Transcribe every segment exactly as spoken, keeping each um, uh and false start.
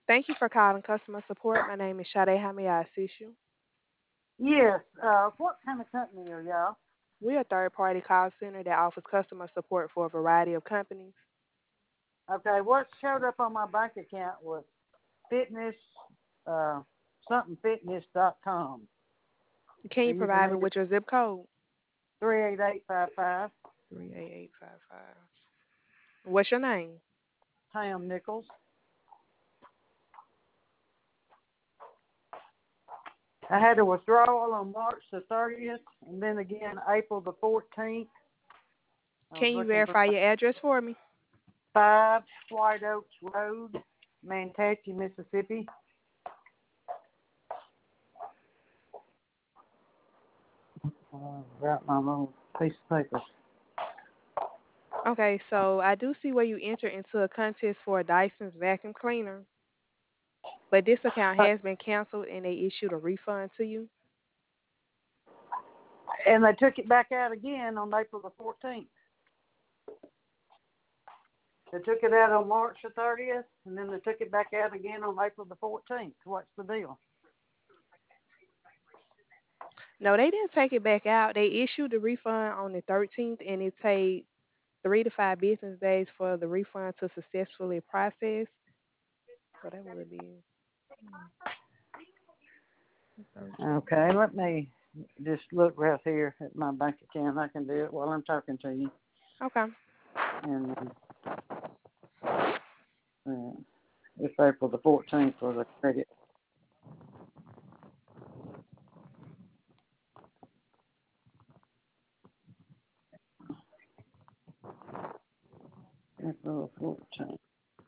Thank you for calling customer support. My name is Sade. How may I assist you? Yes. Uh, what kind of company are y'all? We're a third-party call center that offers customer support for a variety of companies. Okay. What showed up on my bank account was fitness, uh, something fitness dot com. Can Are you you provide me familiar? with your zip code? Three eight eight five five. three eight eight five five. What's your name? Tam Nichols. I had a withdrawal on March the thirtieth, and then again April the fourteenth. I was Can you looking for verify your address for me? five White Oaks Road, Manatee, Mississippi. Uh, got my little piece of paper. Okay, so I do see where you entered into a contest for a Dyson's vacuum cleaner, but this account Uh, has been canceled and they issued a refund to you. and they took it back out again on April the fourteenth. They took it out on March the thirtieth, and then they took it back out again on April the fourteenth. What's the deal? No, they didn't take it back out. They issued the refund on the thirteenth, and it takes three to five business days for the refund to successfully process. So that would be thirteen. Okay, let me just look right here at my bank account. I can do it while I'm talking to you. Okay. And uh, it's April the fourteenth for the credit. April the fourteenth.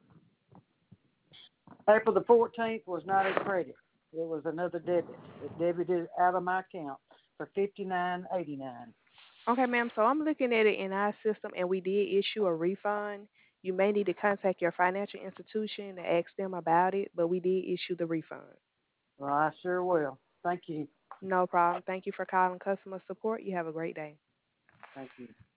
April the fourteenth was not a credit. It was another debit. It debited out of my account for fifty-nine eighty-nine. Okay, ma'am. So I'm looking at it in our system, and we did issue a refund. You may need to contact your financial institution to ask them about it, but we did issue the refund. Well, I sure will. Thank you. No problem. Thank you for calling customer support. You have a great day. Thank you.